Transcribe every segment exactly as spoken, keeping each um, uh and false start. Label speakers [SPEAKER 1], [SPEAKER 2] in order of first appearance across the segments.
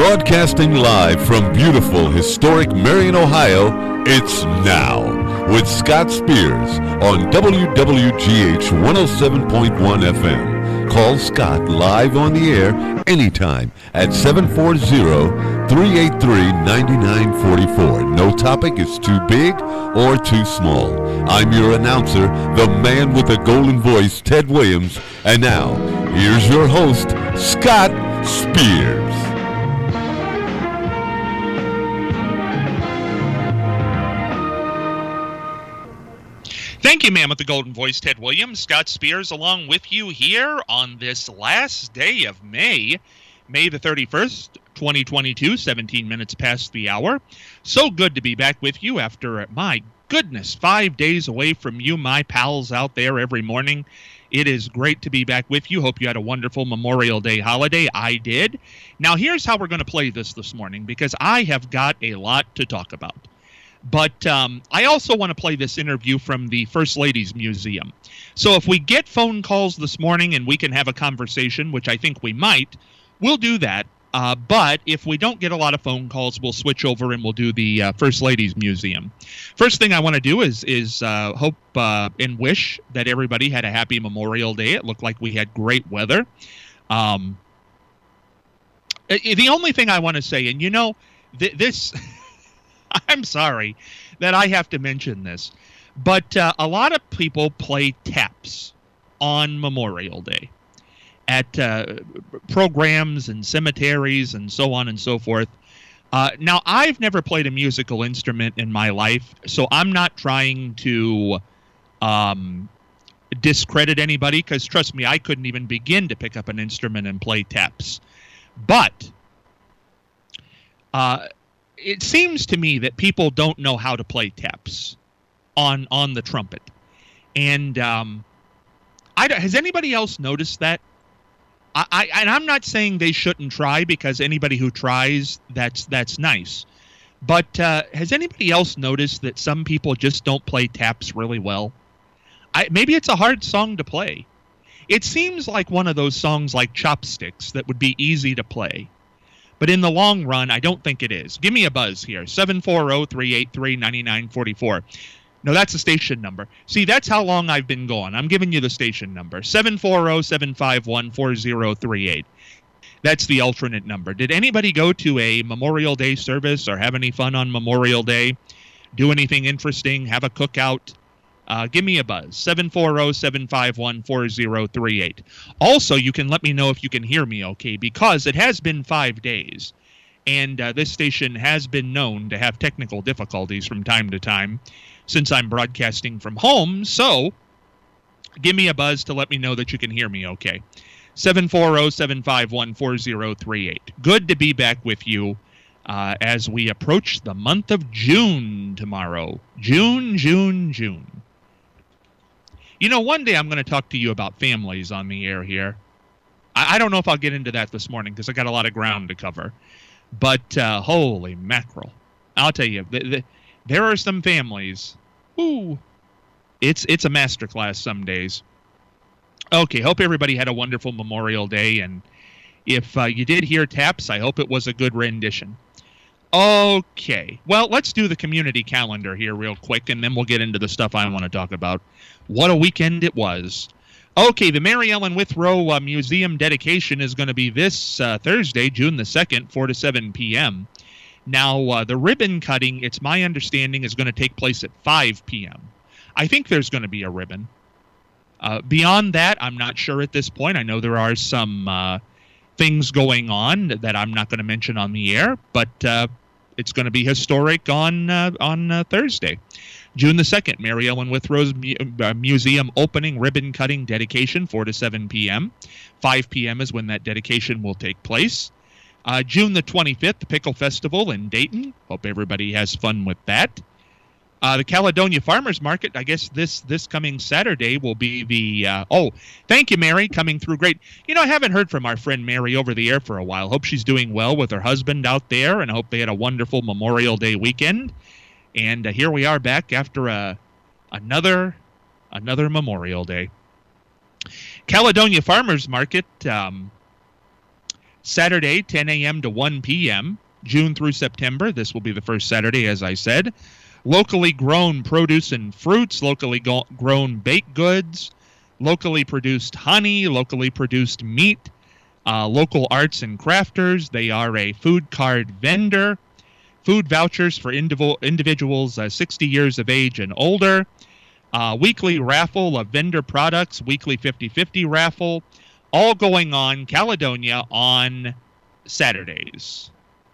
[SPEAKER 1] Broadcasting live from beautiful, historic Marion, Ohio, it's Now with Scott Spears on W W G H one oh seven point one F M. Call Scott live on the air anytime at seven four zero, three eight three, nine nine four four. No topic is too big or too small. I'm your announcer, the man with the golden voice, Ted Williams. And now, here's your host, Scott Spears.
[SPEAKER 2] Thank you, man with the golden voice, Ted Williams. Scott Spears along with you here on this last day of May, May the thirty-first, twenty twenty-two, seventeen minutes past the hour. So good to be back with you after, my goodness, five days away from you, my pals out there every morning. It is great to be back with you. Hope you had a wonderful Memorial Day holiday. I did. Now, here's how we're going to play this this morning, because I have got a lot to talk about. But um, I also want to play this interview from the First Ladies Museum. So if we get phone calls this morning and we can have a conversation, which I think we might, we'll do that. Uh, but if we don't get a lot of phone calls, we'll switch over and we'll do the uh, First Ladies Museum. First thing I want to do is is uh, hope uh, and wish that everybody had a happy Memorial Day. It looked like we had great weather. Um, the only thing I want to say, and you know, th- this... I'm sorry that I have to mention this, but uh, a lot of people play taps on Memorial Day at uh, programs and cemeteries and so on and so forth. Uh, now, I've never played a musical instrument in my life, so I'm not trying to um, discredit anybody, because trust me, I couldn't even begin to pick up an instrument and play taps. But... Uh, it seems to me that people don't know how to play taps on on the trumpet. And um, I has anybody else noticed that? I, I and I'm not saying they shouldn't try, because anybody who tries, that's that's nice. But uh, has anybody else noticed that some people just don't play taps really well? I, maybe it's a hard song to play. It seems like one of those songs like Chopsticks that would be easy to play. But in the long run, I don't think it is. Give me a buzz here, seven four zero, three eight three, nine nine four four. No, that's the station number. See, that's how long I've been going. I'm giving you the station number, seven four zero, seven five one, four zero three eight. That's the alternate number. Did anybody go to a Memorial Day service or have any fun on Memorial Day? Do anything interesting? Have a cookout? Uh, give me a buzz, seven four zero, seven five one, four zero three eight. Also, you can let me know if you can hear me okay, because it has been five days, and uh, this station has been known to have technical difficulties from time to time since I'm broadcasting from home, so give me a buzz to let me know that you can hear me okay. seven four zero, seven five one, four zero three eight. Good to be back with you uh, as we approach the month of June tomorrow. June, June, June. You know, one day I'm going to talk to you about families on the air here. I, I don't know if I'll get into that this morning, because I got a lot of ground to cover. But uh, holy mackerel. I'll tell you, the, the, there are some families. Ooh, it's, it's a masterclass some days. Okay, hope everybody had a wonderful Memorial Day. And if uh, you did hear taps, I hope it was a good rendition. Okay, well, let's do the community calendar here real quick, and then we'll get into the stuff I want to talk about. What a weekend it was. Okay, the Mary Ellen Withrow uh, Museum dedication is going to be this uh, Thursday, June the second, four to seven p.m. Now, uh, the ribbon cutting, it's my understanding, is going to take place at five p.m. I think there's going to be a ribbon. Uh, beyond that, I'm not sure at this point. I know there are some uh, things going on that I'm not going to mention on the air, but uh, it's going to be historic on uh, on uh, Thursday. June the second, Mary Ellen Withrow's mu- uh, Museum opening ribbon cutting dedication, four to seven p.m. five p.m. is when that dedication will take place. Uh, June the twenty-fifth, the Pickle Festival in Dayton. Hope everybody has fun with that. Uh, the Caledonia Farmers Market, I guess this this coming Saturday will be the... Uh, oh, thank you, Mary, coming through great. You know, I haven't heard from our friend Mary over the air for a while. Hope she's doing well with her husband out there, and I hope they had a wonderful Memorial Day weekend. And uh, here we are back after uh, another another Memorial Day. Caledonia Farmers Market, um, Saturday, ten a.m. to one p.m., June through September. This will be the first Saturday, as I said. Locally grown produce and fruits, locally go- grown baked goods, locally produced honey, locally produced meat, uh, local arts and crafters. They are a food card vendor. Food vouchers for indiv- individuals uh, sixty years of age and older. Uh, weekly raffle of vendor products, weekly fifty-fifty raffle, all going on Caledonia on Saturdays.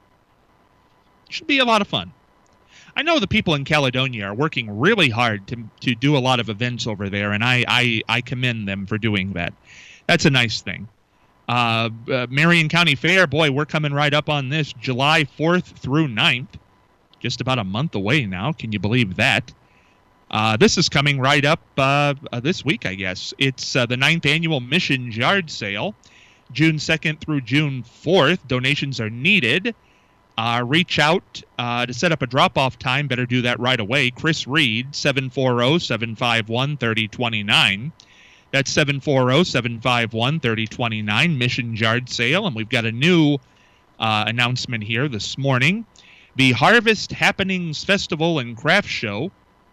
[SPEAKER 2] Should be a lot of fun. I know the people in Caledonia are working really hard to to do a lot of events over there, and I, I, I commend them for doing that. That's a nice thing. Uh, uh, Marion County Fair, boy, we're coming right up on this, July fourth through ninth. Just about a month away now. Can you believe that? Uh, this is coming right up uh, uh, this week, I guess. It's uh, the ninth annual Missions Yard Sale, June second through June fourth. Donations are needed. Uh, reach out uh, to set up a drop-off time. Better do that right away. Chris Reed, seven four zero, seven five one, three zero two nine. That's seven four zero, seven five one, three zero two nine, Missions Yard Sale. And we've got a new uh, announcement here this morning. The Harvest Happenings Festival and Craft Show,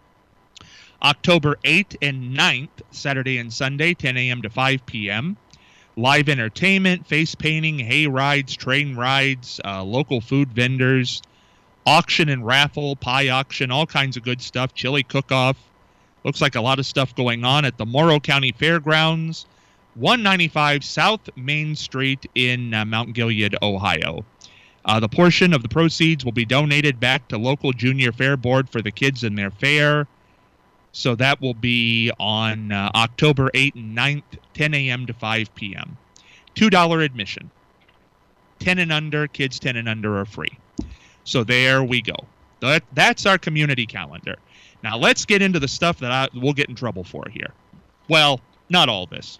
[SPEAKER 2] October eighth and ninth, Saturday and Sunday, ten a.m. to five p.m. Live entertainment, face painting, hay rides, train rides, uh, local food vendors, auction and raffle, pie auction, all kinds of good stuff, chili cook-off. Looks like a lot of stuff going on at the Morrow County Fairgrounds, one ninety-five South Main Street in uh, Mount Gilead, Ohio. Uh, the portion of the proceeds will be donated back to local junior fair board for the kids in their fair. So that will be on uh, October eighth and ninth, ten a.m. to five p.m. two dollars admission. ten and under, kids ten and under are free. So there we go. That, that's our community calendar. Now let's get into the stuff that I, we'll get in trouble for here. Well, not all this.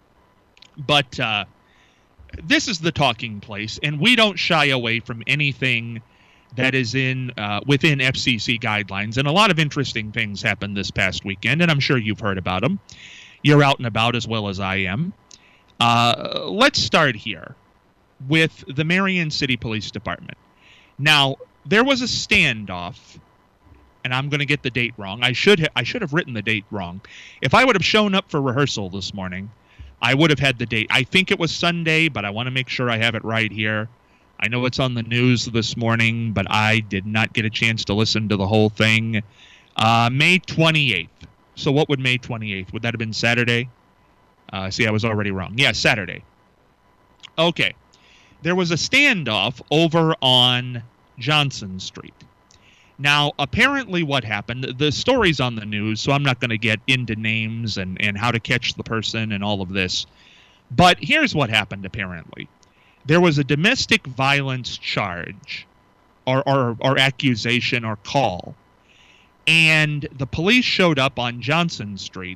[SPEAKER 2] But uh, this is the talking place, and we don't shy away from anything that is in uh, within F C C guidelines. And a lot of interesting things happened this past weekend, and I'm sure you've heard about them. You're out and about as well as I am. Uh, let's start here with the Marion City Police Department. Now, there was a standoff, and I'm going to get the date wrong. I should ha- I should have written the date wrong. If I would have shown up for rehearsal this morning, I would have had the date. I think it was Sunday, but I want to make sure I have it right here. I know it's on the news this morning, but I did not get a chance to listen to the whole thing. Uh, May twenty-eighth. So what would May twenty-eighth? Would that have been Saturday? Uh, see, I was already wrong. Yeah, Saturday. Okay. There was a standoff over on Johnson Street. Now, apparently what happened, the story's on the news, so I'm not going to get into names and, and how to catch the person and all of this. But here's what happened, apparently. There was a domestic violence charge or, or, or accusation or call, and the police showed up on Johnson Street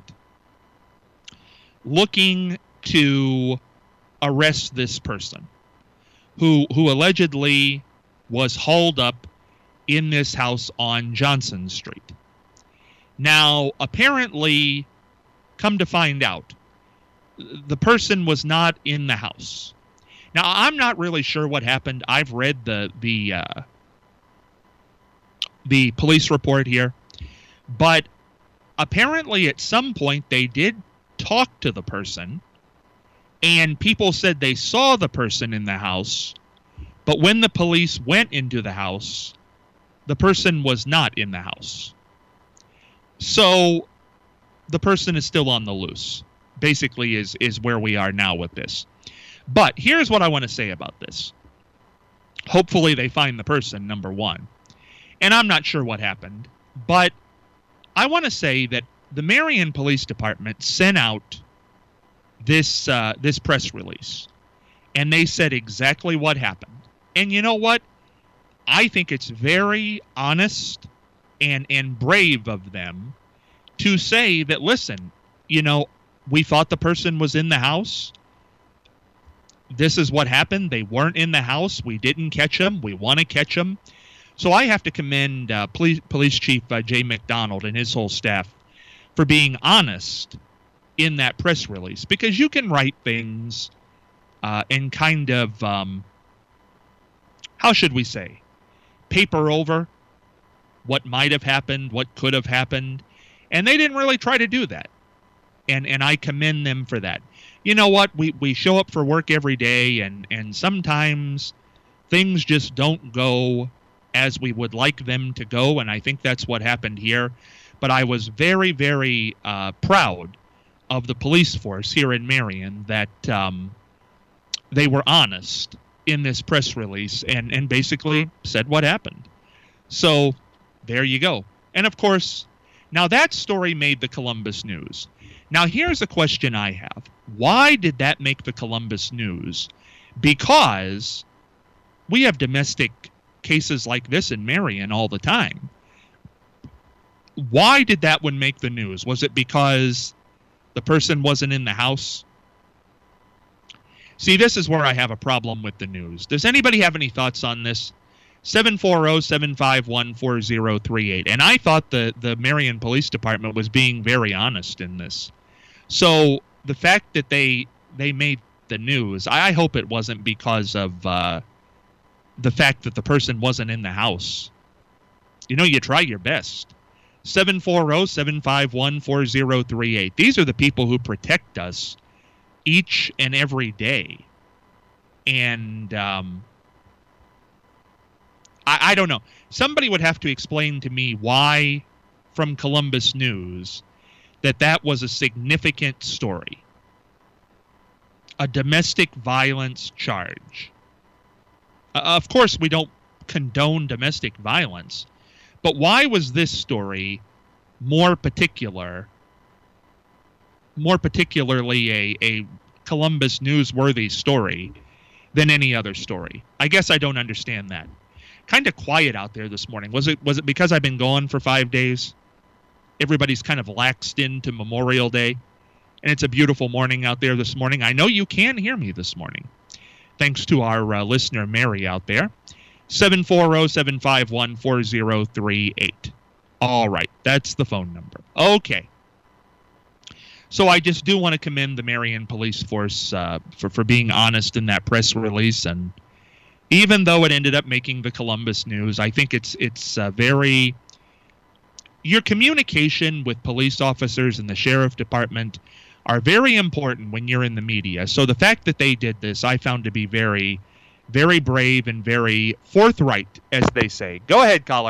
[SPEAKER 2] looking to arrest this person who who allegedly was hauled up in this house on Johnson Street. Now, apparently, come to find out, the person was not in the house. Now, I'm not really sure what happened. I've read the the uh, the police report here, but apparently at some point they did talk to the person, and people said they saw the person in the house, but when the police went into the house, the person was not in the house. So the person is still on the loose, basically is is where we are now with this. But here's what I want to say about this. Hopefully they find the person, number one. And I'm not sure what happened, but I want to say that the Marion Police Department sent out this uh, this press release, and they said exactly what happened. And you know what? I think it's very honest and, and brave of them to say that, listen, you know, we thought the person was in the house. This is what happened. They weren't in the house. We didn't catch them. We want to catch them. So I have to commend uh, Police, Police Chief uh, Jay McDonald and his whole staff for being honest in that press release, because you can write things uh, and kind of, um, how should we say, paper over what might have happened, what could have happened. And they didn't really try to do that. And and I commend them for that. You know what? We, we show up for work every day, and, and sometimes things just don't go as we would like them to go, and I think that's what happened here. But I was very, very uh, proud of the police force here in Marion that um, they were honest in this press release and, and basically said what happened. So there you go. And of course, now that story made the Columbus News. Now here's a question I have. Why did that make the Columbus News? Because we have domestic cases like this in Marion all the time. Why did that one make the news? Was it because the person wasn't in the house? See, this is where I have a problem with the news. Does anybody have any thoughts on this? seven four zero, seven five one, four zero three eight. And I thought the, the Marion Police Department was being very honest in this. So the fact that they they made the news, I hope it wasn't because of uh, the fact that the person wasn't in the house. You know, you try your best. seven four zero, seven five one, four zero three eight. These are the people who protect us each and every day. And um, I, I don't know. Somebody would have to explain to me why, from Columbus News, that that was a significant story. A domestic violence charge. Uh, of course, we don't condone domestic violence. But why was this story more particular, more particularly a, a Columbus newsworthy story than any other story? I guess I don't understand that. Kind of quiet out there this morning. Was it was it because I've been gone for five days? Everybody's kind of laxed into Memorial Day, and it's a beautiful morning out there this morning. I know you can hear me this morning, thanks to our uh, listener Mary out there. seven four zero, seven five one, four zero three eight. All right, that's the phone number. Okay. So I just do want to commend the Marion Police Force uh, for, for being honest in that press release. And even though it ended up making the Columbus News, I think it's it's uh, very... Your communication with police officers and the sheriff department are very important when you're in the media. So the fact that they did this, I found to be very... very brave and very forthright, as they say. Go ahead, caller.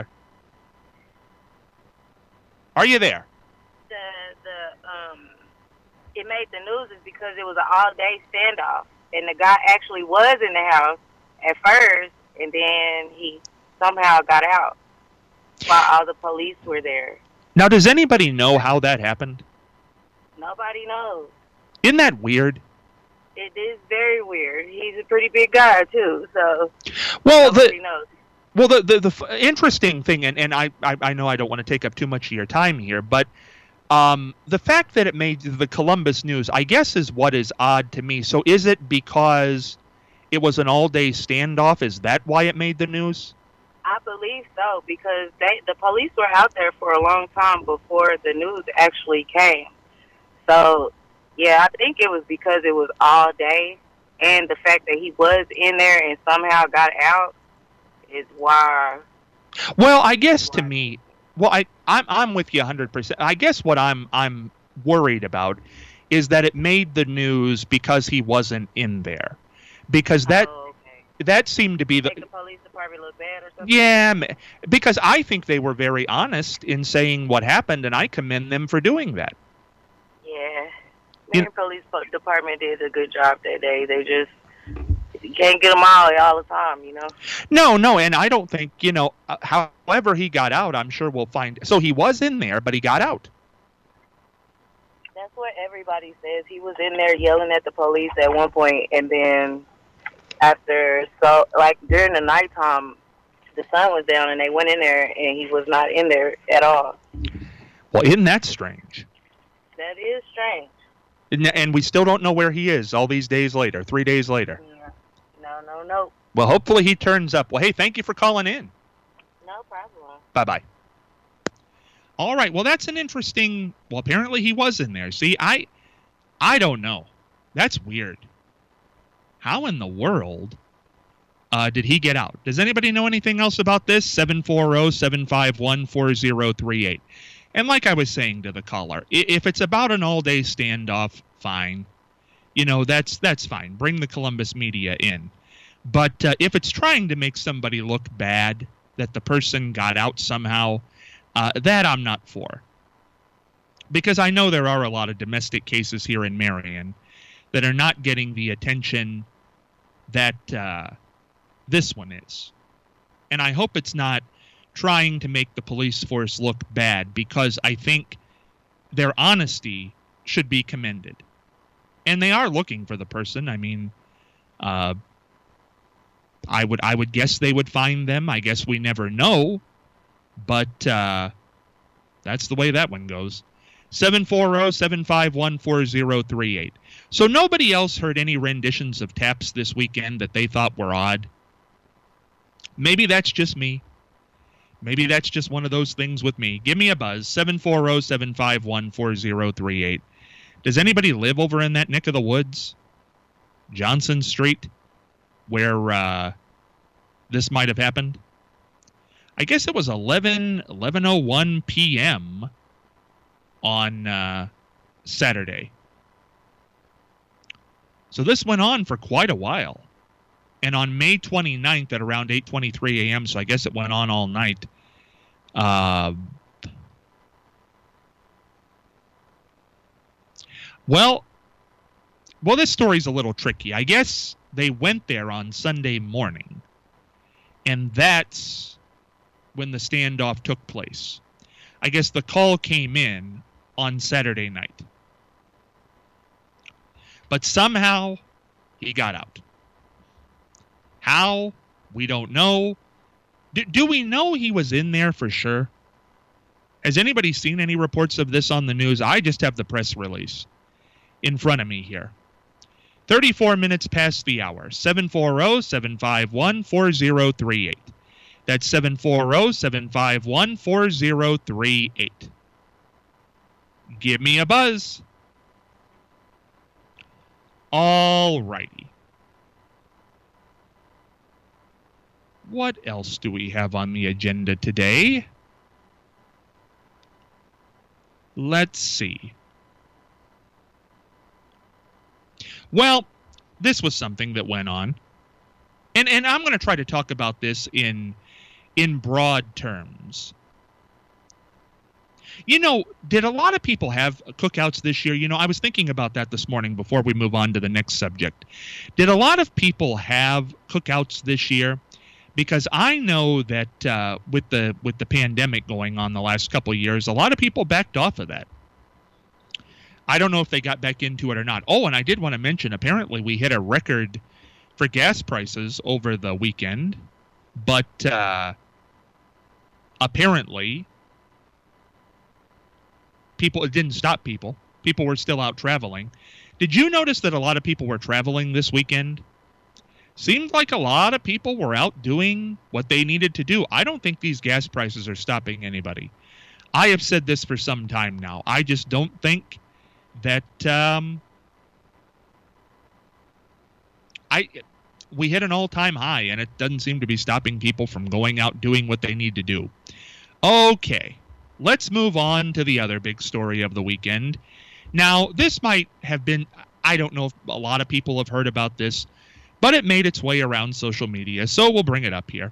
[SPEAKER 2] Are you there?
[SPEAKER 3] The the um, it made the news is because it was an all-day standoff, and the guy actually was in the house at first, and then he somehow got out while all the police were there.
[SPEAKER 2] Now, does anybody know how that happened?
[SPEAKER 3] Nobody knows.
[SPEAKER 2] Isn't that weird?
[SPEAKER 3] It is very weird. He's a pretty big guy too, so
[SPEAKER 2] well,
[SPEAKER 3] nobody
[SPEAKER 2] the
[SPEAKER 3] knows.
[SPEAKER 2] well, the the, the f- interesting thing, and, and I, I I know I don't want to take up too much of your time here, but um, the fact that it made the Columbus News, I guess, is what is odd to me. So, is it because it was an all-day standoff? Is that why it made the news?
[SPEAKER 3] I believe so, because they the police were out there for a long time before the news actually came. So. Yeah, I think it was because it was all day, and the fact that he was in there and somehow got out is why.
[SPEAKER 2] Well, I guess to me, well, I I'm I'm with you one hundred percent. I guess what I'm I'm worried about is that it made the news because he wasn't in there, because that
[SPEAKER 3] oh, okay.
[SPEAKER 2] that seemed to be the.
[SPEAKER 3] Make the police department look bad or something.
[SPEAKER 2] Yeah, because I think they were very honest in saying what happened, and I commend them for doing that.
[SPEAKER 3] Yeah. Marion Police Department did a good job that day. They just, you can't get them all all the time, you know?
[SPEAKER 2] No, no, and I don't think, you know, uh, however he got out, I'm sure we'll find. So he was in there, but he got out.
[SPEAKER 3] That's what everybody says. He was in there yelling at the police at one point, and then after, so, like, during the nighttime, the sun was down, and they went in there, and he was not in there at all.
[SPEAKER 2] Well, isn't that strange?
[SPEAKER 3] That is strange.
[SPEAKER 2] And we still don't know where he is all these days later, three days later.
[SPEAKER 3] Yeah. No, no, no.
[SPEAKER 2] Well, hopefully he turns up. Well, hey, thank you for calling in.
[SPEAKER 3] No problem.
[SPEAKER 2] Bye-bye. All right, well, that's an interesting... Well, apparently he was in there. See, I I don't know. That's weird. How in the world uh, did he get out? Does anybody know anything else about this? seven four zero, seven five one, four zero three eight. And like I was saying to the caller, if it's about an all-day standoff, fine. You know, that's that's fine. Bring the Columbus media in. But uh, if it's trying to make somebody look bad, that the person got out somehow, uh, that I'm not for. Because I know there are a lot of domestic cases here in Marion that are not getting the attention that uh, this one is. And I hope it's not trying to make the police force look bad, because I think their honesty should be commended. And they are looking for the person. I mean, uh, I would I would guess they would find them. I guess we never know. But uh, that's the way that one goes. seven four zero, seven five one, four zero three eight. So nobody else heard any renditions of taps this weekend that they thought were odd. Maybe that's just me. Maybe that's just one of those things with me. Give me a buzz, seven four zero, seven five one, four zero three eight. Does anybody live over in that neck of the woods? Johnson Street, where uh, this might have happened? I guess it was eleven, eleven oh one p.m. on uh, Saturday. So this went on for quite a while. And on May twenty-ninth at around eight twenty-three a.m., so I guess it went on all night, uh, well, well, this story's a little tricky. I guess they went there on Sunday morning, and that's when the standoff took place. I guess the call came in on Saturday night. But somehow he got out. How? We don't know. Do, do we know he was in there for sure? Has anybody seen any reports of this on the news? I just have the press release in front of me here. thirty-four minutes past the hour. seven four zero, seven five one, four zero three eight. That's seven four zero, seven five one, four zero three eight. Give me a buzz. All righty. What else do we have on the agenda today? Let's see. Well, this was something that went on. And and I'm going to try to talk about this in in broad terms. You know, did a lot of people have cookouts this year? You know, I was thinking about that this morning before we move on to the next subject. Did a lot of people have cookouts this year? Because I know that uh, with the with the pandemic going on the last couple of years, a lot of people backed off of that. I don't know if they got back into it or not. Oh, and I did want to mention, apparently we hit a record for gas prices over the weekend. But uh, apparently, people, it didn't stop people. People were still out traveling. Did you notice that a lot of people were traveling this weekend? Seemed like a lot of people were out doing what they needed to do. I don't think these gas prices are stopping anybody. I have said this for some time now. I just don't think that um, I we hit an all-time high, and it doesn't seem to be stopping people from going out doing what they need to do. Okay, let's move on to the other big story of the weekend. Now, this might have been, I don't know if a lot of people have heard about this, but it made its way around social media, so we'll bring it up here.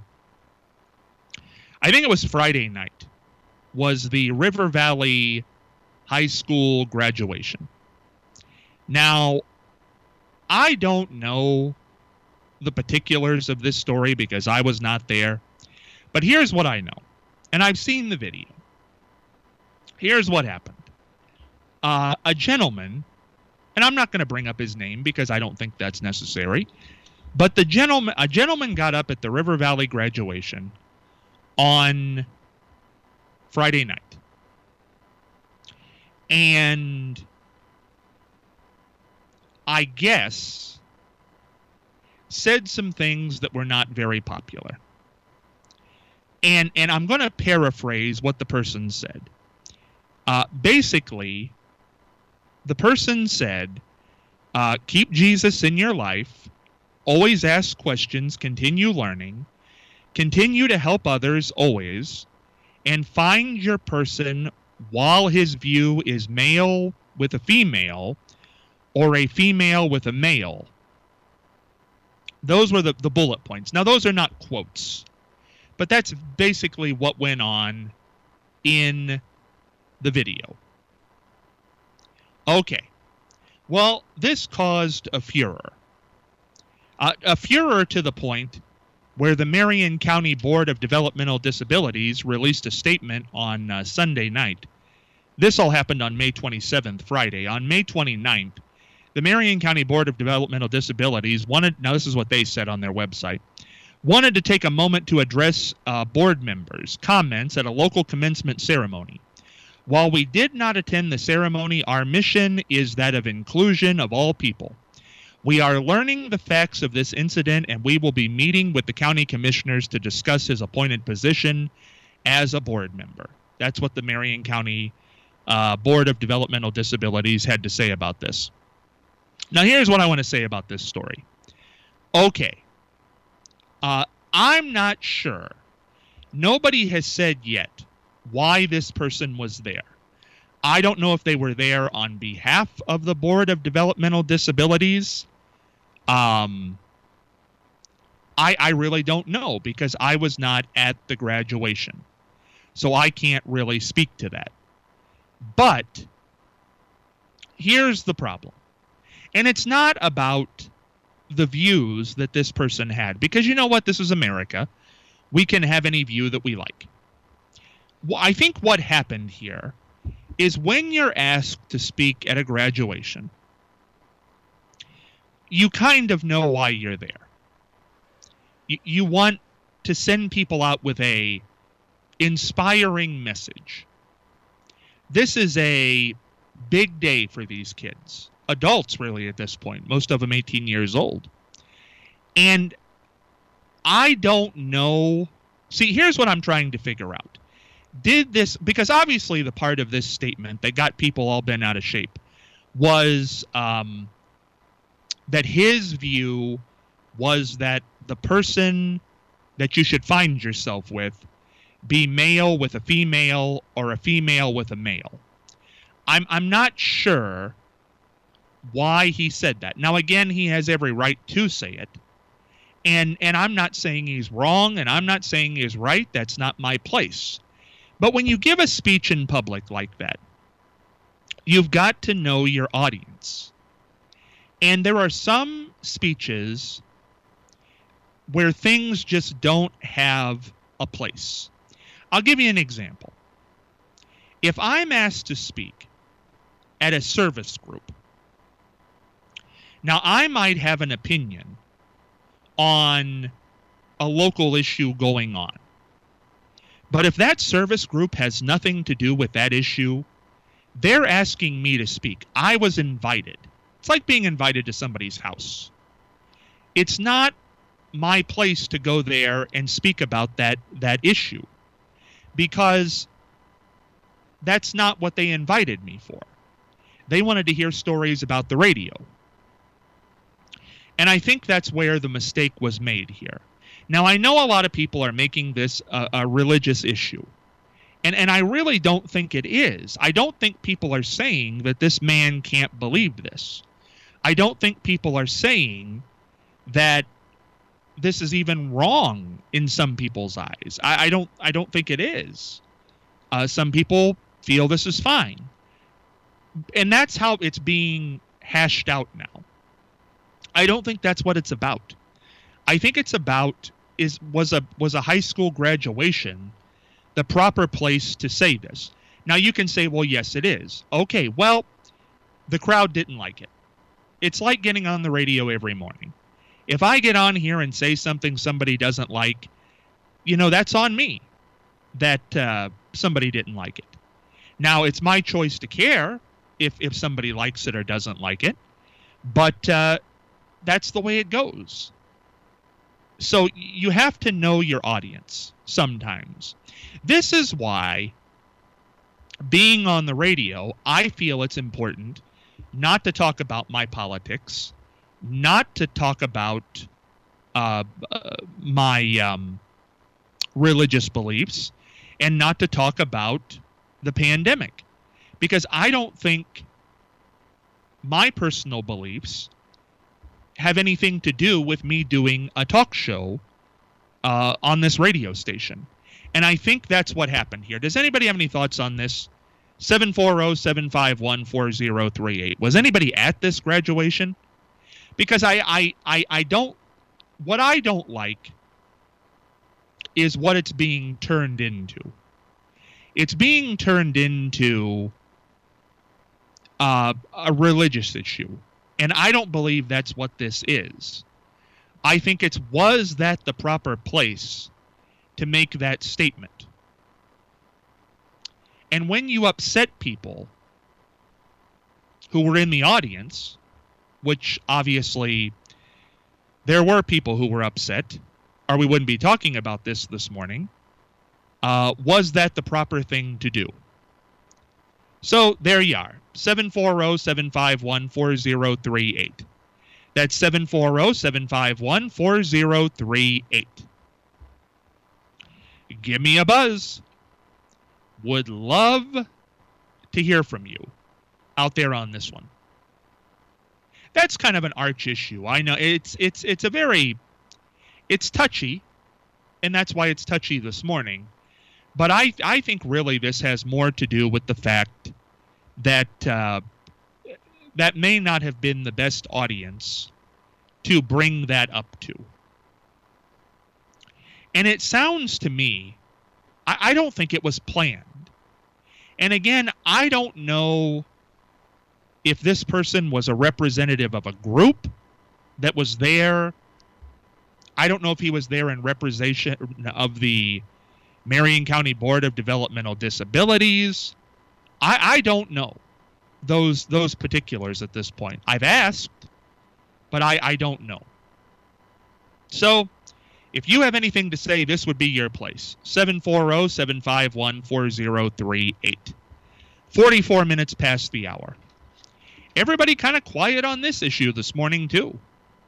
[SPEAKER 2] I think it was Friday night, was the River Valley High School graduation. Now, I don't know the particulars of this story because I was not there, but here's what I know, and I've seen the video. Here's what happened. Uh, a gentleman, and I'm not going to bring up his name because I don't think that's necessary, but the gentleman, a gentleman got up at the River Valley graduation on Friday night. And I guess said some things that were not very popular. And and I'm going to paraphrase what the person said. Uh, basically, the person said, uh, keep Jesus in your life always ask questions, continue learning, continue to help others always, and find your person while his view is male with a female or a female with a male. Those were the, the bullet points. Now, those are not quotes, but that's basically what went on in the video. Okay. Well, this caused a furor. Uh, a furor to the point where the Marion County Board of Developmental Disabilities released a statement on uh, Sunday night. This all happened on May twenty-seventh, Friday. On May twenty-ninth, the Marion County Board of Developmental Disabilities wanted, now this is what they said on their website, wanted to take a moment to address uh, board members' comments at a local commencement ceremony. While we did not attend the ceremony, our mission is that of inclusion of all people. We are learning the facts of this incident, and we will be meeting with the county commissioners to discuss his appointed position as a board member. That's what the Marion County uh, Board of Developmental Disabilities had to say about this. Now, here's what I want to say about this story. Okay. Uh, I'm not sure. Nobody has said yet why this person was there. I don't know if they were there on behalf of the Board of Developmental Disabilities. Um, I, I really don't know because I was not at the graduation. So I can't really speak to that. But here's the problem. And it's not about the views that this person had. Because you know what? This is America. We can have any view that we like. Well, I think what happened here is when you're asked to speak at a graduation, you kind of know why you're there. You, you want to send people out with a inspiring message. This is a big day for these kids. Adults, really, at this point. Most of them eighteen years old. And I don't know. See, here's what I'm trying to figure out. Did this, because obviously the part of this statement that got people all bent out of shape was um, that his view was that the person that you should find yourself with be male with a female or a female with a male. I'm I'm not sure why he said that. Now, again, he has every right to say it. And and I'm not saying he's wrong, and I'm not saying he's right. That's not my place. But when you give a speech in public like that, you've got to know your audience. And there are some speeches where things just don't have a place. I'll give you an example. If I'm asked to speak at a service group, now I might have an opinion on a local issue going on. But if that service group has nothing to do with that issue, they're asking me to speak. I was invited. It's like being invited to somebody's house. It's not my place to go there and speak about that, that issue because that's not what they invited me for. They wanted to hear stories about the radio. And I think that's where the mistake was made here. Now, I know a lot of people are making this a, a religious issue. And, and I really don't think it is. I don't think people are saying that this man can't believe this. I don't think people are saying that this is even wrong in some people's eyes. I, I don't I don't think it is. Uh, some people feel this is fine. And that's how it's being hashed out now. I don't think that's what it's about. I think it's about is was a was a high school graduation the proper place to say this. Now you can say, well, yes, it is. Okay, well, the crowd didn't like it. It's like getting on the radio every morning. If I get on here and say something somebody doesn't like, you know, that's on me that uh, somebody didn't like it. Now, it's my choice to care if, if somebody likes it or doesn't like it, but uh, that's the way it goes. So you have to know your audience sometimes. This is why being on the radio, I feel it's important not to talk about my politics, not to talk about uh, uh, my um, religious beliefs and not to talk about the pandemic, because I don't think my personal beliefs have anything to do with me doing a talk show uh, on this radio station. And I think that's what happened here. Does anybody have any thoughts on this? seven four zero, seven five one, four zero three eight. Was anybody at this graduation? Because I, I, I, I don't, what I don't like is what it's being turned into. It's being turned into uh, a religious issue. And I don't believe that's what this is. I think it's, was that the proper place to make that statement? And when you upset people who were in the audience, which obviously there were people who were upset, or we wouldn't be talking about this this morning, uh, was that the proper thing to do? So there you are, seven four zero, seven five one, four zero three eight. That's seven four zero, seven five one, four zero three eight. Give me a buzz. Would love to hear from you out there on this one. That's kind of an arch issue. I know it's it's it's a very it's touchy, and that's why it's touchy this morning. But I I think really this has more to do with the fact that uh, that may not have been the best audience to bring that up to. And it sounds to me, I, I don't think it was planned. And again, I don't know if this person was a representative of a group that was there. I don't know if he was there in representation of the Marion County Board of Developmental Disabilities. I, I don't know those those particulars at this point. I've asked, but I, I don't know. So if you have anything to say, this would be your place. seven four zero, seven five one, four zero three eight. forty-four minutes past the hour. Everybody kind of quiet on this issue this morning, too.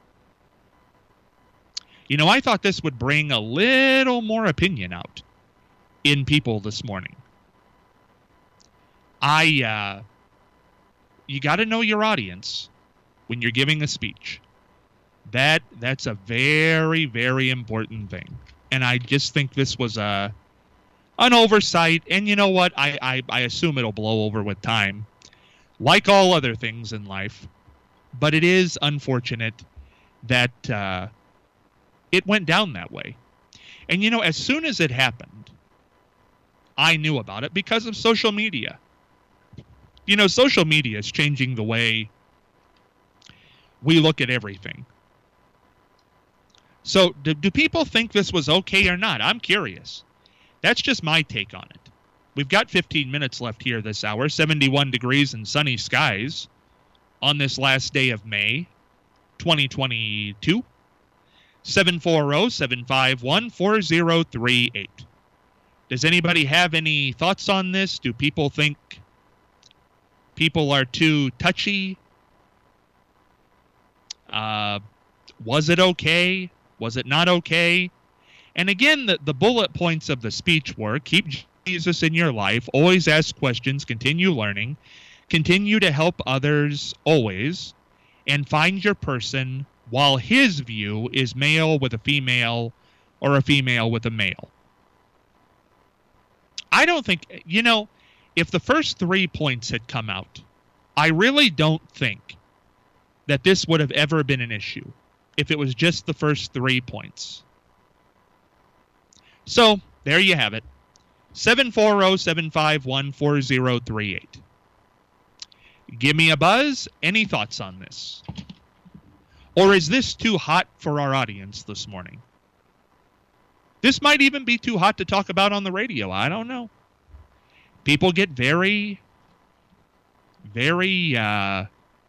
[SPEAKER 2] You know, I thought this would bring a little more opinion out in people this morning. I, uh, you got to know your audience when you're giving a speech. That that's a very, very important thing. And I just think this was a an oversight. And you know what? I, I, I assume it'll blow over with time, like all other things in life. But it is unfortunate that uh, it went down that way. And you know, as soon as it happened, I knew about it because of social media. You know, social media is changing the way we look at everything. So do, do people think this was okay or not? I'm curious. That's just my take on it. We've got fifteen minutes left here this hour, seventy-one degrees and sunny skies on this last day of May, twenty twenty-two. seven four zero, seven five one, four zero three eight. Does anybody have any thoughts on this? Do people think people are too touchy? Uh, was it okay? Was it not okay? And again, the, the bullet points of the speech were: keep Jesus in your life, always ask questions, continue learning, continue to help others always, and find your person while his view is male with a female or a female with a male. I don't think, you know, if the first three points had come out, I really don't think that this would have ever been an issue if it was just the first three points. So, there you have it. seven four zero, seven five one, four zero three eight. Give me a buzz. Any thoughts on this? Or is this too hot for our audience this morning? This might even be too hot to talk about on the radio. I don't know. People get very, very, uh,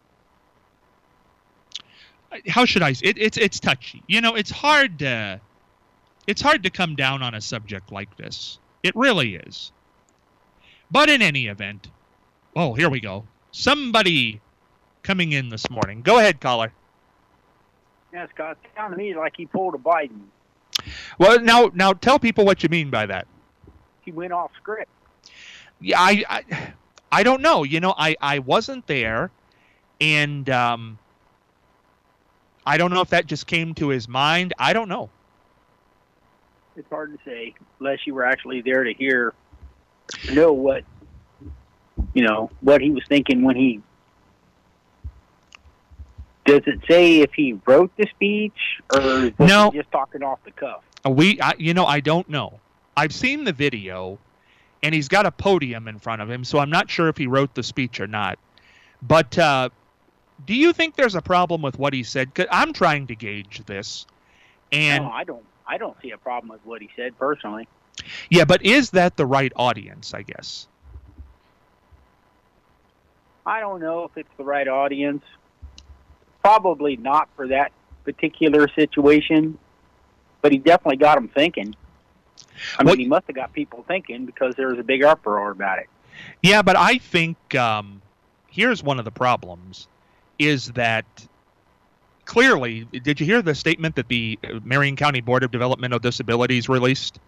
[SPEAKER 2] how should I say it? It's it's touchy. You know, it's hard to it's hard to come down on a subject like this. It really is. But in any event, oh, here we go. Somebody coming in this morning. Go ahead, caller.
[SPEAKER 4] Yeah, Scott, it sounded to me like he pulled a Biden.
[SPEAKER 2] Well, now, now tell people what you mean by that.
[SPEAKER 4] He went off script.
[SPEAKER 2] Yeah, I, I, I don't know. You know, I, I wasn't there, and um, I don't know if that just came to his mind. I don't know.
[SPEAKER 4] It's hard to say unless you were actually there to hear, know what, you know, what he was thinking when he. Does it say if he wrote the speech or was
[SPEAKER 2] no.
[SPEAKER 4] he just talking off the cuff?
[SPEAKER 2] We, I, you know, I don't know. I've seen the video, and he's got a podium in front of him, so I'm not sure if he wrote the speech or not. But uh, do you think there's a problem with what he said? 'Cause I'm trying to gauge this, and
[SPEAKER 4] no, I don't. I don't see a problem with what he said personally.
[SPEAKER 2] Yeah, but is that the right audience? I guess.
[SPEAKER 4] I don't know if it's the right audience. Probably not for that particular situation, but he definitely got them thinking. I mean,
[SPEAKER 2] well,
[SPEAKER 4] he must have got people thinking because there was a big uproar about it.
[SPEAKER 2] Yeah, but I think um, here's one of the problems, is that clearly, did you hear the statement that the Marion County Board of Developmental Disabilities released?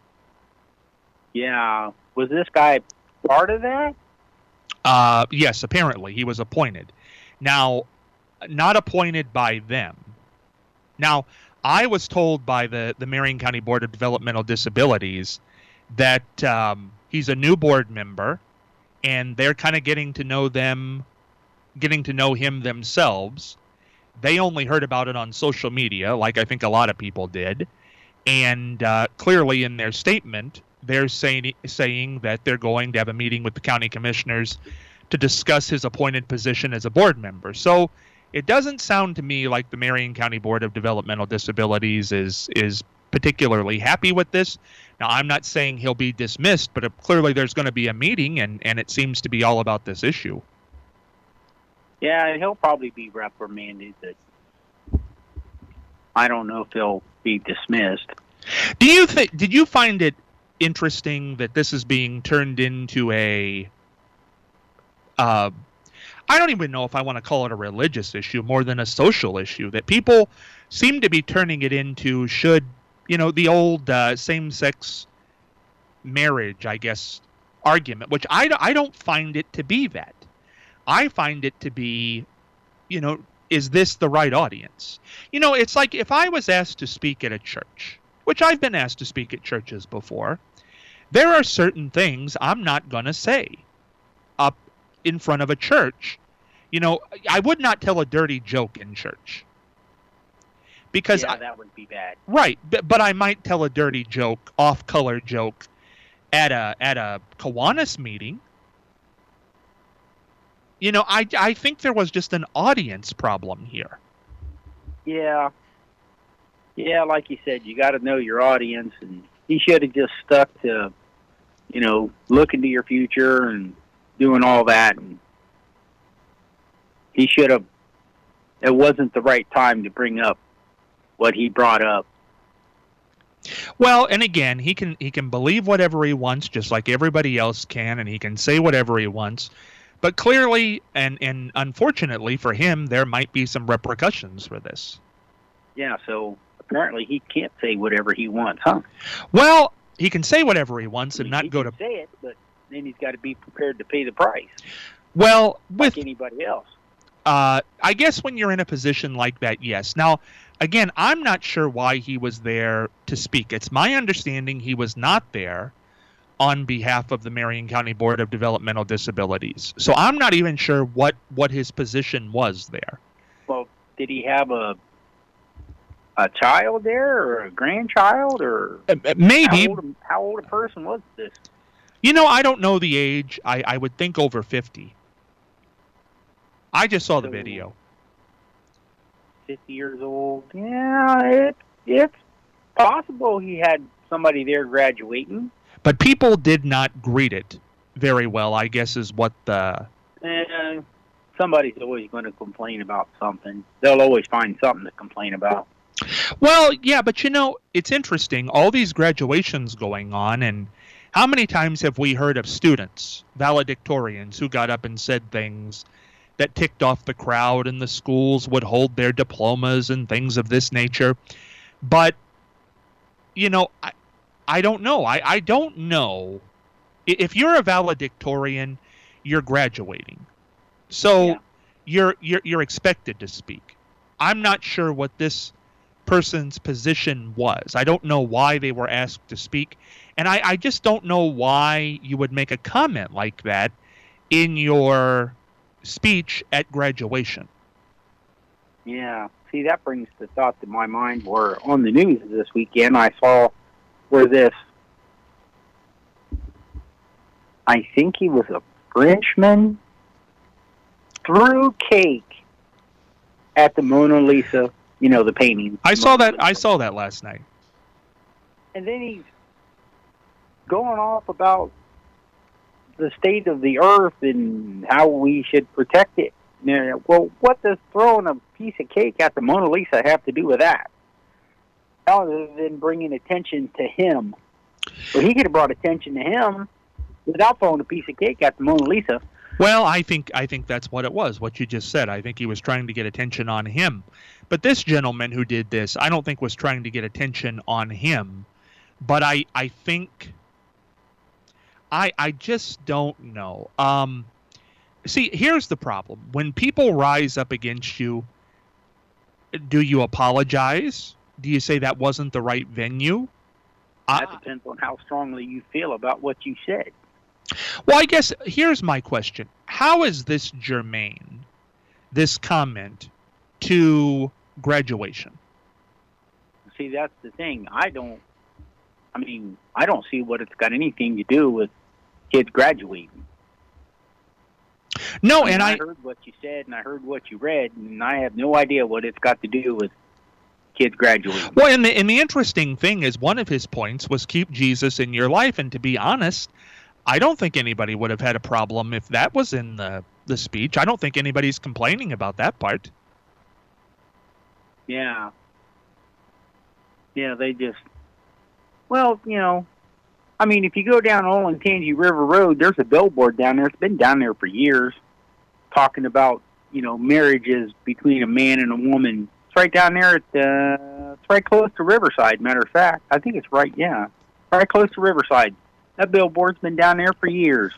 [SPEAKER 4] Yeah. Was this guy part of that?
[SPEAKER 2] Uh, yes, apparently. He was appointed. Now, not appointed by them. Now, I was told by the, the Marion County Board of Developmental Disabilities that um, he's a new board member, and they're kind of getting to know them, getting to know him themselves. They only heard about it on social media, like I think a lot of people did. And uh, clearly in their statement, they're saying, saying that they're going to have a meeting with the county commissioners to discuss his appointed position as a board member. So it doesn't sound to me like the Marion County Board of Developmental Disabilities is is particularly happy with this. Now, I'm not saying he'll be dismissed, but clearly there's going to be a meeting, and, and it seems to be all about this issue.
[SPEAKER 4] Yeah, and he'll probably be reprimanded. But I don't know if he'll be dismissed.
[SPEAKER 2] Do you think? Did you find it interesting that this is being turned into a? Uh, I don't even know if I want to call it a religious issue more than a social issue. That people seem to be turning it into should you know the old uh, same-sex marriage, I guess, argument, which I I don't find it to be that. I find it to be, you know, is this the right audience? You know, it's like if I was asked to speak at a church, which I've been asked to speak at churches before, there are certain things I'm not going to say up in front of a church. You know, I would not tell a dirty joke in church. Because
[SPEAKER 4] yeah,
[SPEAKER 2] I,
[SPEAKER 4] that would be bad.
[SPEAKER 2] Right, but, but I might tell a dirty joke, off-color joke at a at a Kiwanis meeting. You know, I, I think there was just an audience problem here.
[SPEAKER 4] Yeah. Yeah, like you said, you got to know your audience, and he should have just stuck to, you know, looking to your future and doing all that. And he should have, it wasn't the right time to bring up what he brought up.
[SPEAKER 2] Well, and again, he can he can believe whatever he wants, just like everybody else can, and he can say whatever he wants. But clearly, and, and unfortunately for him, there might be some repercussions for this.
[SPEAKER 4] Yeah, so apparently he can't say whatever he wants, huh?
[SPEAKER 2] Well, he can say whatever he wants and
[SPEAKER 4] I mean,
[SPEAKER 2] not
[SPEAKER 4] he
[SPEAKER 2] go
[SPEAKER 4] can
[SPEAKER 2] to...
[SPEAKER 4] say it, but then he's got to be prepared to pay the price.
[SPEAKER 2] Well, with...
[SPEAKER 4] like anybody else.
[SPEAKER 2] Uh, I guess when you're in a position like that, yes. Now, again, I'm not sure why he was there to speak. It's my understanding he was not there on behalf of the Marion County Board of Developmental Disabilities. So I'm not even sure what, what his position was there.
[SPEAKER 4] Well, did he have a a child there or a grandchild or
[SPEAKER 2] uh, maybe?
[SPEAKER 4] How old, a, how old a person was this?
[SPEAKER 2] You know, I don't know the age. I, I would think over fifty. I just saw the
[SPEAKER 4] So,
[SPEAKER 2] video.
[SPEAKER 4] fifty years old. Yeah, it, it's possible he had somebody there graduating.
[SPEAKER 2] But people did not greet it very well, I guess, is what the...
[SPEAKER 4] And somebody's always going to complain about something. They'll always find something to complain about.
[SPEAKER 2] Well, yeah, but you know, it's interesting. All these graduations going on, and how many times have we heard of students, valedictorians, who got up and said things that ticked off the crowd, and the schools would hold their diplomas and things of this nature. But, you know, I, I don't know. I, I don't know. If you're a valedictorian, you're graduating. So
[SPEAKER 4] Yeah.
[SPEAKER 2] you're, you're you're expected to speak. I'm not sure what this person's position was. I don't know why they were asked to speak. And I, I just don't know why you would make a comment like that in your speech at graduation.
[SPEAKER 4] Yeah. See, that brings the thought to my mind where on the news this weekend I saw where this, I think he was a Frenchman, threw cake at the Mona Lisa, you know, the painting.
[SPEAKER 2] I saw that. I saw that last night.
[SPEAKER 4] And then he's going off about the state of the earth and how we should protect it. Now, well, what does throwing a piece of cake at the Mona Lisa have to do with that? Other than bringing attention to him. Well, he could have brought attention to him without throwing a piece of cake at the Mona Lisa.
[SPEAKER 2] Well, I think I think that's what it was, what you just said. I think he was trying to get attention on him. But this gentleman who did this, I don't think was trying to get attention on him. But I, I think, I I just don't know. Um, see, here's the problem. When people rise up against you, do you apologize? Do you say that wasn't the right venue?
[SPEAKER 4] That
[SPEAKER 2] Uh,
[SPEAKER 4] depends on how strongly you feel about what you said.
[SPEAKER 2] Well, I guess here's my question. How is this germane, this comment, to graduation?
[SPEAKER 4] See, that's the thing. I don't, I mean, I don't see what it's got anything to do with kids graduating.
[SPEAKER 2] No,
[SPEAKER 4] I mean,
[SPEAKER 2] and
[SPEAKER 4] I
[SPEAKER 2] I,
[SPEAKER 4] heard what you said and I heard what you read, and I have no idea what it's got to do with kids graduating.
[SPEAKER 2] well, and the, and the interesting thing is one of his points was keep Jesus in your life. And to be honest, I don't think anybody would have had a problem if that was in the, the speech. I don't think anybody's complaining about that part.
[SPEAKER 4] Yeah. Yeah, they just, well, you know, I mean, if you go down Olentangy River Road, there's a billboard down there. It's been down there for years talking about, you know, marriages between a man and a woman. It's right down there at, uh, it's right close to Riverside, matter of fact. I think it's right, yeah, right close to Riverside. That billboard's been down there for years.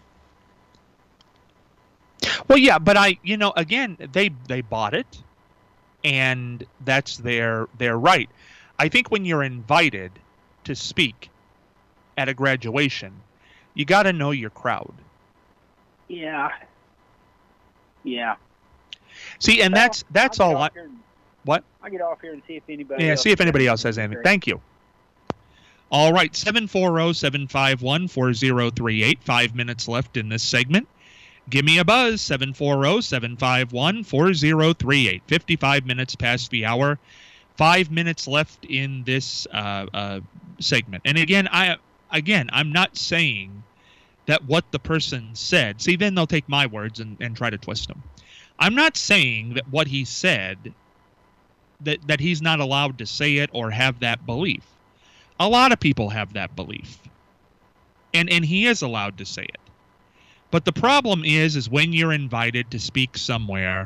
[SPEAKER 2] Well, yeah, but I, you know, again, they they bought it, and that's their their right. I think when you're invited to speak at a graduation, you got to know your crowd.
[SPEAKER 4] Yeah. Yeah.
[SPEAKER 2] See, and that's that's
[SPEAKER 4] I'll get
[SPEAKER 2] all I.
[SPEAKER 4] off here and-
[SPEAKER 2] What?
[SPEAKER 4] I'll get off here and see if anybody
[SPEAKER 2] Yeah,
[SPEAKER 4] else
[SPEAKER 2] see if
[SPEAKER 4] has
[SPEAKER 2] anybody else
[SPEAKER 4] anything
[SPEAKER 2] has
[SPEAKER 4] to
[SPEAKER 2] anything.
[SPEAKER 4] say.
[SPEAKER 2] Thank you. All right, seven four zero, seven five one, four zero three eight. Five minutes left in this segment. Give me a buzz, seven four zero, seven five one, four zero three eight. fifty-five minutes past the hour. Five minutes left in this uh, uh, segment. And again, I again, I'm not saying that what the person said. See, then they'll take my words and, and try to twist them. I'm not saying that what he said, that, that he's not allowed to say it or have that belief. A lot of people have that belief. And and he is allowed to say it. But the problem is, is when you're invited to speak somewhere,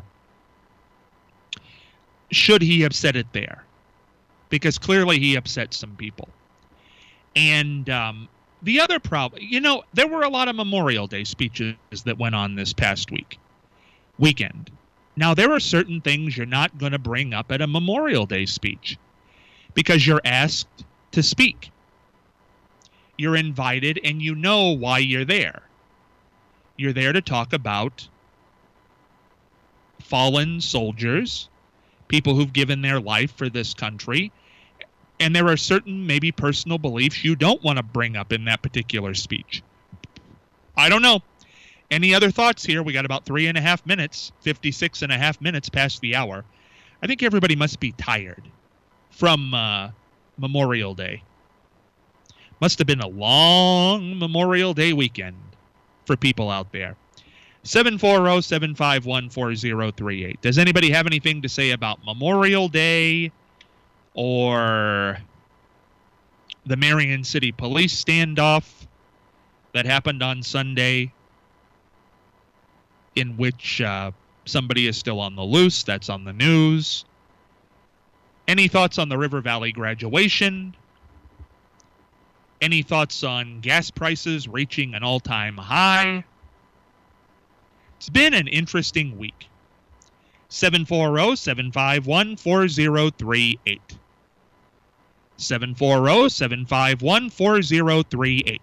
[SPEAKER 2] should he have said it there? Because clearly he upset some people. And um, the other problem, you know, there were a lot of Memorial Day speeches that went on this past week, weekend. Now, there are certain things you're not going to bring up at a Memorial Day speech because you're asked to speak. You're invited and you know why you're there. You're there to talk about fallen soldiers, people who've given their life for this country, and there are certain maybe personal beliefs you don't want to bring up in that particular speech. I don't know. Any other thoughts here? We got about three and a half minutes, fifty-six and a half minutes past the hour. I think everybody must be tired from uh, Memorial Day. Must have been a long Memorial Day weekend for people out there. seven four zero, seven five one, four zero three eight. Does anybody have anything to say about Memorial Day or the Marion City Police standoff that happened on Sunday, in which uh, somebody is still on the loose. That's on the news. Any thoughts on the River Valley graduation? Any thoughts on gas prices reaching an all-time high? It's been an interesting week. seven four zero, seven five one, four zero three eight. seven four zero, seven five one, four zero three eight.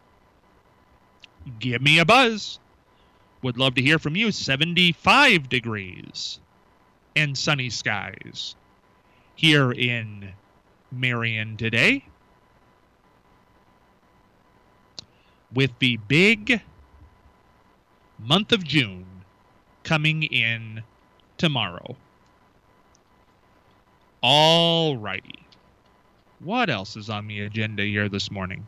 [SPEAKER 2] Give me a buzz. Would love to hear from you. seventy-five degrees and sunny skies here in Marion today, with the big month of June coming in tomorrow. All righty. What else is on the agenda here this morning?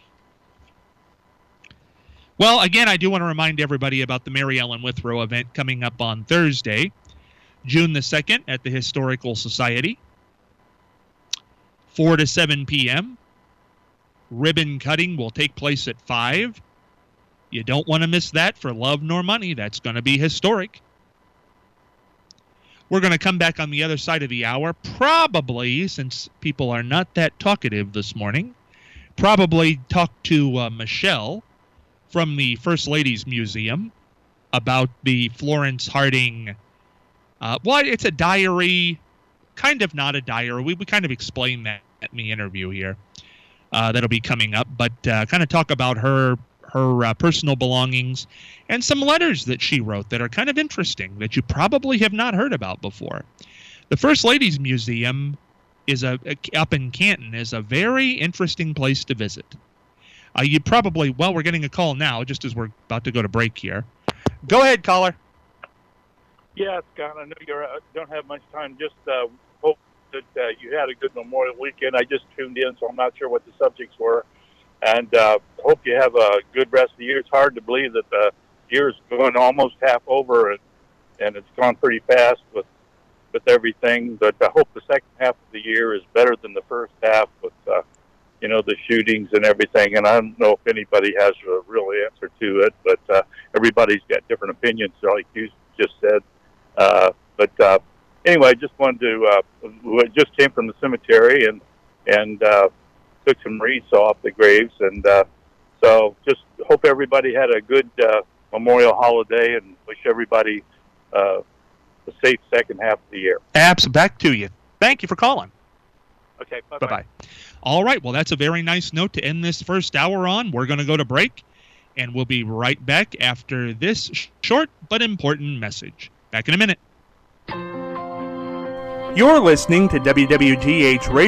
[SPEAKER 2] Well, again, I do want to remind everybody about the Mary Ellen Withrow event coming up on Thursday, June the second, at the Historical Society, four to seven p.m. Ribbon cutting will take place at five. You don't want to miss that for love nor money. That's going to be historic. We're going to come back on the other side of the hour, probably, since people are not that talkative this morning, probably talk to uh, Michelle from the First Ladies Museum about the Florence Harding, uh, well, it's a diary, kind of not a diary. We, we kind of explain that in the interview here. Uh, that'll be coming up, but uh, kind of talk about her her uh, personal belongings and some letters that she wrote that are kind of interesting that you probably have not heard about before. The First Ladies Museum is a up in Canton is a very interesting place to visit. Uh, you probably, well, we're getting a call now just as we're about to go to break here. Go ahead, caller.
[SPEAKER 5] Yeah, Scott, I know you uh, don't have much time. Just uh, hope that uh, you had a good Memorial weekend. I just tuned in, so I'm not sure what the subjects were. And uh, hope you have a good rest of the year. It's hard to believe that the year's going almost half over, and, and it's gone pretty fast with with everything. But I hope the second half of the year is better than the first half with, uh, you know, the shootings and everything. And I don't know if anybody has a real answer to it, but uh, everybody's got different opinions, like you just said. Uh, but uh, anyway, I just wanted to, uh, I just came from the cemetery and, and, uh, took some wreaths off the graves, and uh, so just hope everybody had a good uh, Memorial holiday, and wish everybody uh, a safe second half of the year.
[SPEAKER 2] Abs, back to you. Thank you for calling.
[SPEAKER 5] Okay, bye-bye.
[SPEAKER 2] Bye-bye. All right, well, that's a very nice note to end this first hour on. We're going to go to break, and we'll be right back after this short but important message. Back in a minute.
[SPEAKER 6] You're listening to W W G H Radio.